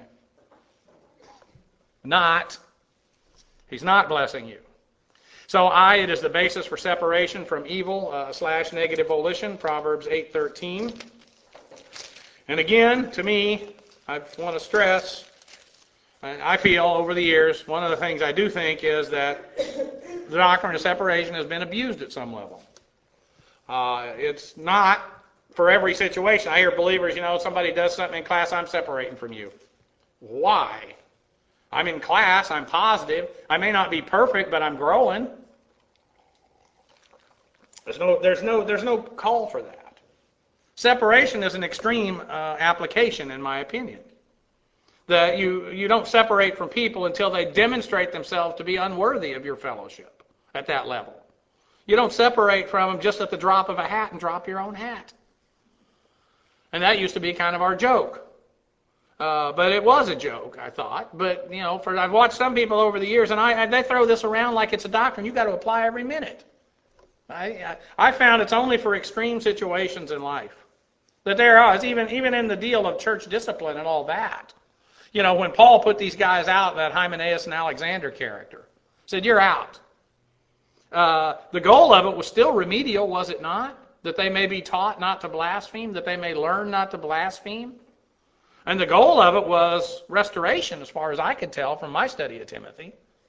He's not blessing you. So it is the basis for separation from evil / negative volition, Proverbs 8:13. And again, to me, I want to stress, and I feel over the years, one of the things I do think is that the doctrine of separation has been abused at some level. It's not for every situation. I hear believers, somebody does something in class, I'm separating from you. Why? I'm in class, I'm positive. I may not be perfect, but I'm growing. There's no call for that. Separation is an extreme application, in my opinion. That you don't separate from people until they demonstrate themselves to be unworthy of your fellowship at that level. You don't separate from them just at the drop of a hat and drop your own hat. And that used to be kind of our joke. But it was a joke, I thought. But, I've watched some people over the years, and they throw this around like it's a doctrine you've got to apply every minute. I found it's only for extreme situations in life. That there is, even in the deal of church discipline and all that. When Paul put these guys out, that Hymenaeus and Alexander character, said, you're out. The goal of it was still remedial, was it not? That they may be taught not to blaspheme, that they may learn not to blaspheme. And the goal of it was restoration, as far as I could tell from my study of Timothy.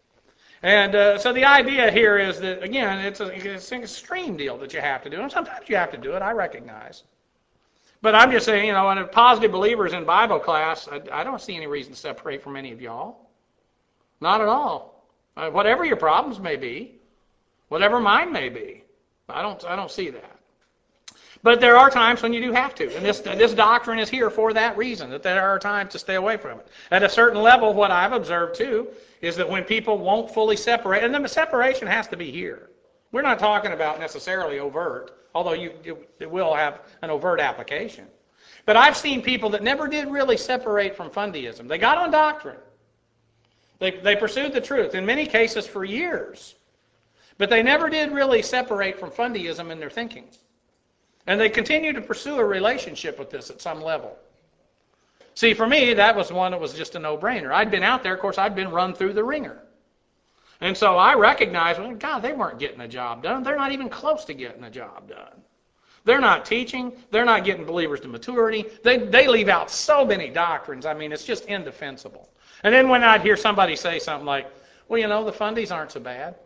And so the idea here is that, again, it's an extreme deal that you have to do. And sometimes you have to do it, I recognize. But I'm just saying, when positive believers in Bible class, I don't see any reason to separate from any of y'all. Not at all. Whatever your problems may be, whatever mine may be, I don't see that. But there are times when you do have to, and this doctrine is here for that reason, that there are times to stay away from it. At a certain level, what I've observed too is that when people won't fully separate, and the separation has to be here. We're not talking about necessarily overt, although it will have an overt application. But I've seen people that never did really separate from fundeism. They got on doctrine. They pursued the truth, in many cases for years. But they never did really separate from fundeism in their thinking. And they continue to pursue a relationship with this at some level. See, for me, that was one that was just a no-brainer. I'd been out there, of course, I'd been run through the ringer. And so I recognized, well, God, they weren't getting the job done. They're not even close to getting the job done. They're not teaching. They're not getting believers to maturity. They leave out so many doctrines. I mean, it's just indefensible. And then when I'd hear somebody say something like, well, the fundies aren't so bad.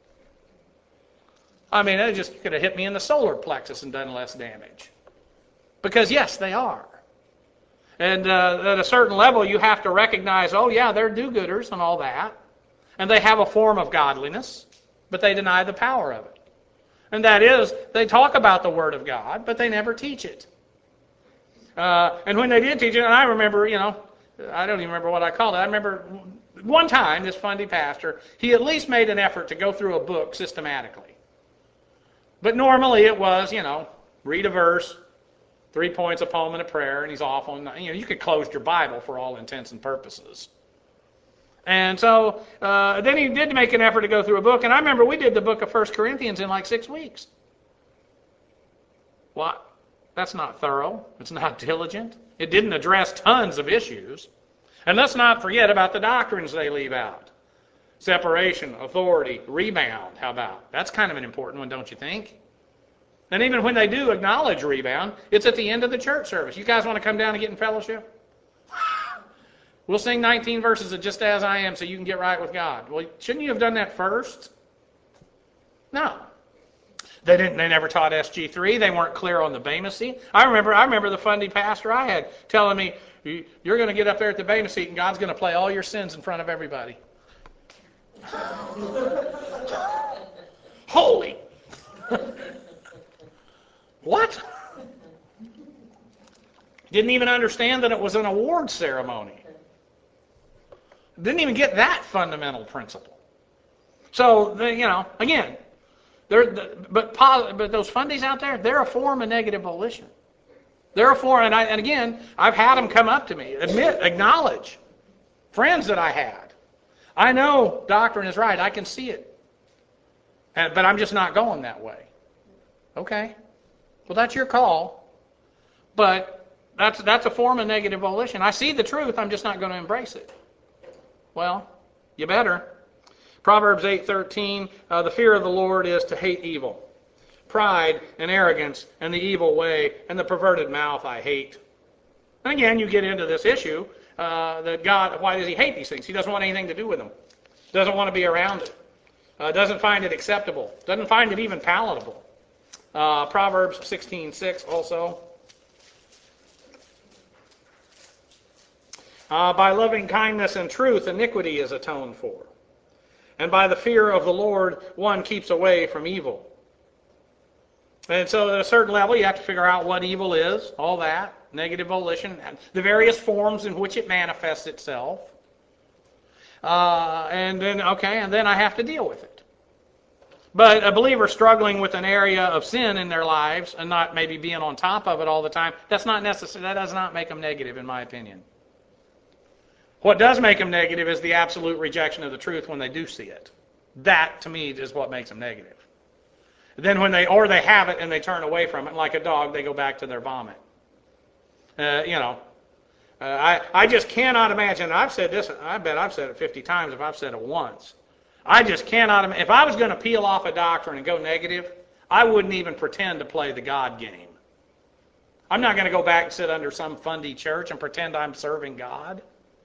I mean, it just could have hit me in the solar plexus and done less damage. Because, yes, they are. And at a certain level, you have to recognize, oh, yeah, they're do-gooders and all that. And they have a form of godliness, but they deny the power of it. And that is, they talk about the Word of God, but they never teach it. And when they did teach it, and I remember, I don't even remember what I called it. I remember one time, this fundy pastor, he at least made an effort to go through a book systematically. But normally it was, read a verse, 3 points, a poem, and a prayer, and he's off on, you could close your Bible for all intents and purposes. And so then he did make an effort to go through a book, and I remember we did the book of 1 Corinthians in like 6 weeks. What? That's not thorough. It's not diligent. It didn't address tons of issues. And let's not forget about the doctrines they leave out. Separation, authority, rebound, how about? That's kind of an important one, don't you think? And even when they do acknowledge rebound, it's at the end of the church service. You guys want to come down and get in fellowship? We'll sing 19 verses of Just As I Am so you can get right with God. Well, shouldn't you have done that first? No. They never taught SG3. They weren't clear on the Bema seat. I remember the fundy pastor I had telling me, you're going to get up there at the Bema seat and God's going to play all your sins in front of everybody. Holy. What? Didn't even understand that it was an award ceremony. Didn't even get that fundamental principle. So, again, but those fundies out there, they're a form of negative volition. They're a form, and again, I've had them come up to me, acknowledge, friends that I had. I know doctrine is right. I can see it. But I'm just not going that way. Okay. Well, that's your call. But that's a form of negative volition. I see the truth. I'm just not going to embrace it. Well, you better. Proverbs 8:13, the fear of the Lord is to hate evil. Pride and arrogance and the evil way and the perverted mouth I hate. And again, you get into this issue. That God, why does he hate these things? He doesn't want anything to do with them. Doesn't want to be around it. Doesn't find it acceptable. Doesn't find it even palatable. Proverbs 16:6 also. By loving kindness and truth, iniquity is atoned for. And by the fear of the Lord, one keeps away from evil. And so at a certain level, you have to figure out what evil is, all that. negative volition, the various forms in which it manifests itself. And then I have to deal with it. But a believer struggling with an area of sin in their lives and not maybe being on top of it all the time, that's not necessary. That does not make them negative, in my opinion. What does make them negative is the absolute rejection of the truth when they do see it. That, to me, is what makes them negative. Then when they have it and they turn away from it, like a dog, they go back to their vomit. I just cannot imagine. I've said this. I bet I've said it 50 times if I've said it once. I just cannot. If I was going to peel off a doctrine and go negative, I wouldn't even pretend to play the God game. I'm not going to go back and sit under some fundy church and pretend I'm serving God.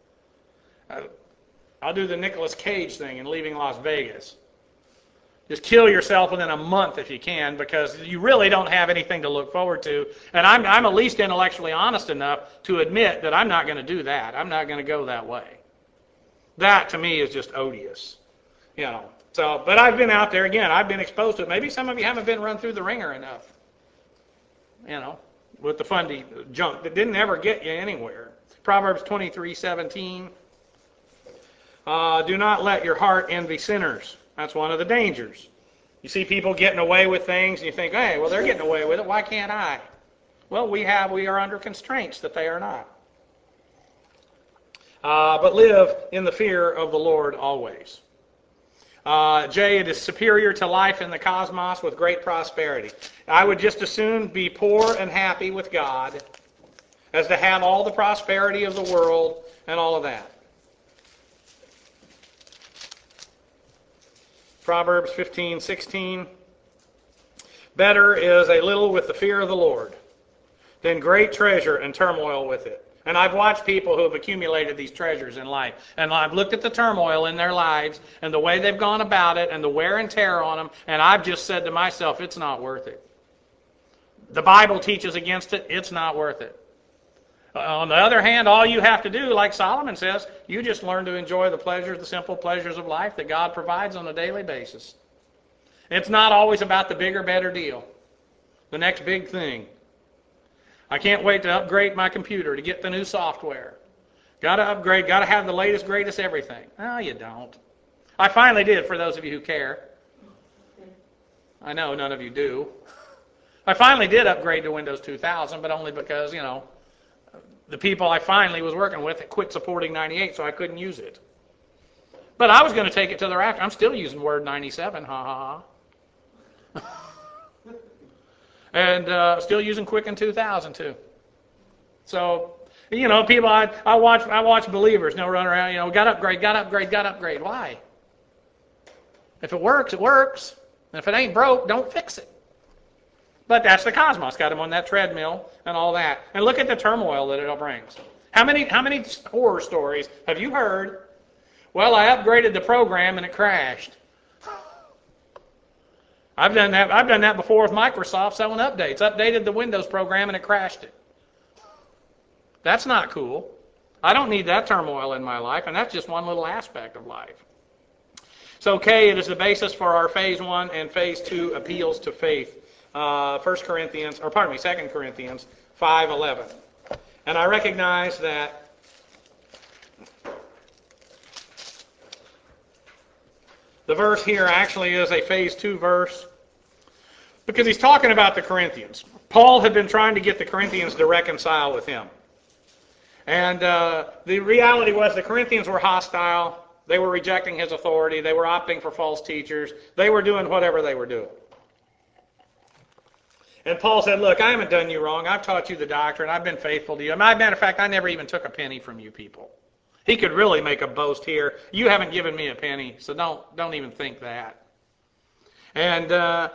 I'll do the Nicolas Cage thing in Leaving Las Vegas. Just kill yourself within a month if you can, because you really don't have anything to look forward to. And I'm at least intellectually honest enough to admit that I'm not going to do that. I'm not going to go that way. That, to me, is just odious. So, but I've been out there, again, I've been exposed to it. Maybe some of you haven't been run through the ringer enough, with the fundy junk that didn't ever get you anywhere. Proverbs 23:17. Do not let your heart envy sinners. That's one of the dangers. You see people getting away with things, and you think, hey, well, they're getting away with it. Why can't I? Well, we are under constraints that they are not. But live in the fear of the Lord always. It is superior to life in the cosmos with great prosperity. I would just as soon be poor and happy with God as to have all the prosperity of the world and all of that. Proverbs 15:16. Better is a little with the fear of the Lord than great treasure and turmoil with it. And I've watched people who have accumulated these treasures in life. And I've looked at the turmoil in their lives and the way they've gone about it and the wear and tear on them. And I've just said to myself, it's not worth it. The Bible teaches against it. It's not worth it. On the other hand, all you have to do, like Solomon says, you just learn to enjoy the simple pleasures of life that God provides on a daily basis. It's not always about the bigger, better deal, the next big thing. I can't wait to upgrade my computer to get the new software. Got to upgrade, got to have the latest, greatest everything. No, you don't. I finally did, for those of you who care. I know none of you do. I finally did upgrade to Windows 2000, but only because, the people I finally was working with quit supporting 98, so I couldn't use it. But I was going to take it to their after. I'm still using Word 97, and still using Quicken 2000 too. So, people I watch believers run around, got to upgrade. Why? If it works, it works. And if it ain't broke, don't fix it. But that's the cosmos. Got them on that treadmill and all that. And look at the turmoil that it all brings. How many horror stories have you heard? Well, I upgraded the program and it crashed. I've done that before with Microsoft selling updates. Updated the Windows program and it crashed it. That's not cool. I don't need that turmoil in my life, and that's just one little aspect of life. So K, it is the basis for our phase 1 and phase 2 appeals to faith. 2 Corinthians 5:11. And I recognize that the verse here actually is a phase 2 verse because he's talking about the Corinthians. Paul had been trying to get the Corinthians to reconcile with him. And the reality was the Corinthians were hostile. They were rejecting his authority. They were opting for false teachers. They were doing whatever they were doing. And Paul said, look, I haven't done you wrong. I've taught you the doctrine. I've been faithful to you. As a matter of fact, I never even took a penny from you people. He could really make a boast here. You haven't given me a penny, so don't even think that. And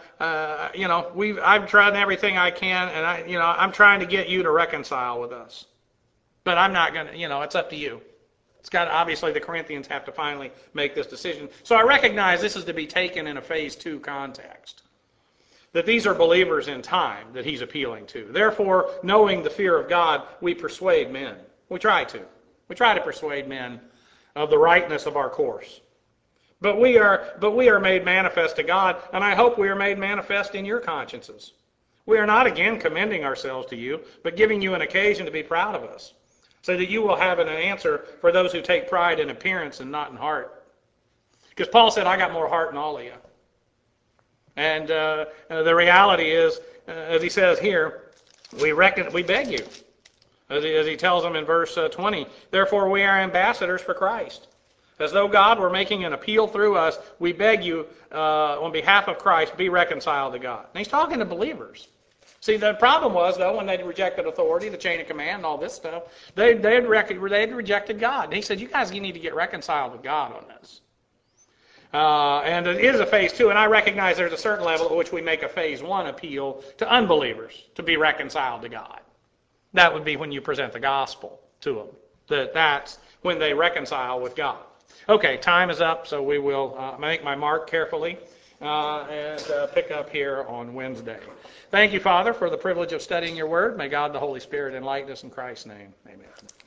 I've tried everything I can, and I'm trying to get you to reconcile with us. But I'm not going to. It's up to you. Obviously the Corinthians have to finally make this decision. So I recognize this is to be taken in a phase 2 context. That these are believers in time that he's appealing to. Therefore, knowing the fear of God, we persuade men. We try to. We try to persuade men of the rightness of our course. But we are made manifest to God, and I hope we are made manifest in your consciences. We are not again commending ourselves to you, but giving you an occasion to be proud of us, so that you will have an answer for those who take pride in appearance and not in heart. Because Paul said, I got more heart than all of you. And the reality is, as he says here, we beg you, as he tells them in verse 20, therefore we are ambassadors for Christ. As though God were making an appeal through us, we beg you, on behalf of Christ, be reconciled to God. And he's talking to believers. See, the problem was, though, when they rejected authority, the chain of command, and all this stuff, they had rejected God. And he said, you need to get reconciled with God on this. And it is a phase 2, and I recognize there's a certain level at which we make a phase 1 appeal to unbelievers to be reconciled to God. That would be when you present the gospel to them. That's when they reconcile with God. Okay, time is up, so we will make my mark carefully and pick up here on Wednesday. Thank you, Father, for the privilege of studying your word. May God the Holy Spirit enlighten us in Christ's name. Amen.